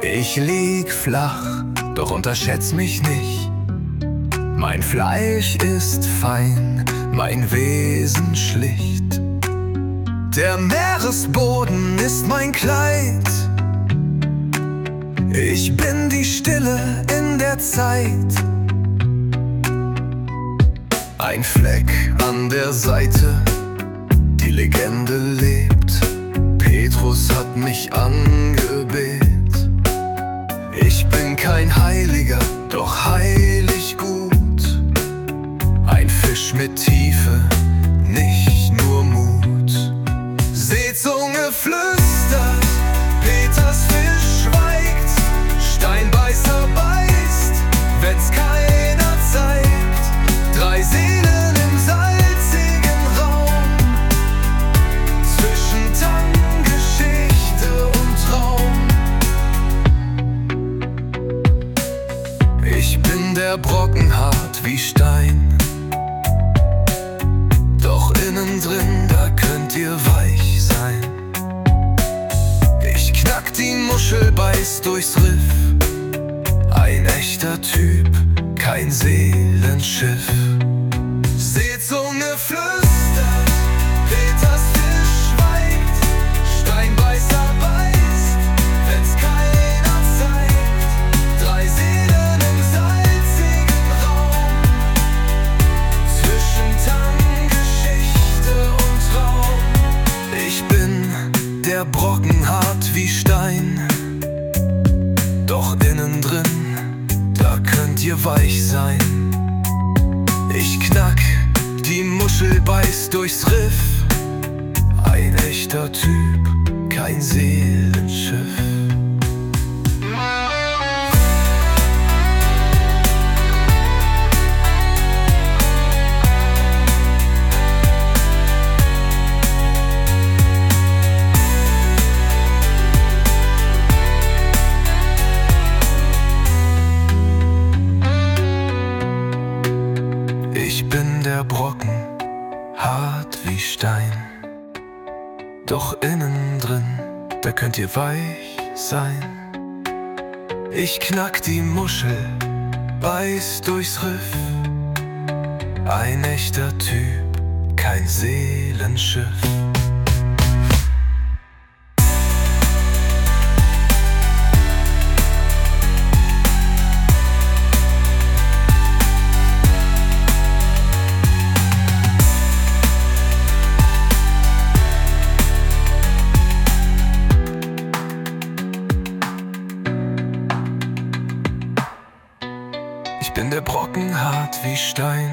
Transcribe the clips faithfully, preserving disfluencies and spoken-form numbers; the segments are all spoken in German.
Ich lieg flach, doch unterschätz mich nicht. Mein Fleisch ist fein, mein Wesen schlicht. Der Meeresboden ist mein Kleid. Ich bin die Stille in der Zeit. Ein Fleck an der Seite, die Legende lebt. Petrus hat mich angebetet. Ich bin kein Heiliger, doch heilig gut. Ein Fisch mit Tiefe, nicht nur Mut. Seezunge flüstert, Peters Fisch schweigt. Steinbeißer beißt, wenn's keiner zeigt. Drei Seelen im salzigen Raum, zwischen Tang-Geschichte und Traum. Ich bin der Brocken hart wie Stein, doch innen drin, da könnt ihr weich sein. Ich knack die Muschel, beiß durchs Riff. Ein echter Typ, kein Seelenschiff. Seezunge flüstert, Peters Fisch schweigt. Steinbeißer beißt, wenn's keiner zeigt. Drei Seelen im salzigen Raum, zwischen Tang-Geschichte und Traum. Ich bin der Brocken hart wie Stein, doch innen drin, da könnt ihr weich sein. Ich knack die Muschel, beiß durchs Riff. Ein echter Typ, kein Seelenschiff. Ich bin der Brocken, hart wie Stein, doch innen drin, da könnt ihr weich sein. Ich knack die Muschel, beiß durchs Riff. Ein echter Typ, kein Seelenschiff. Ich bin der Brocken hart wie Stein,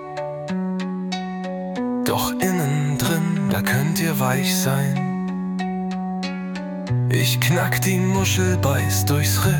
doch innen drin, da könnt ihr weich sein. Ich knack die Muschel, beiß durchs Riff.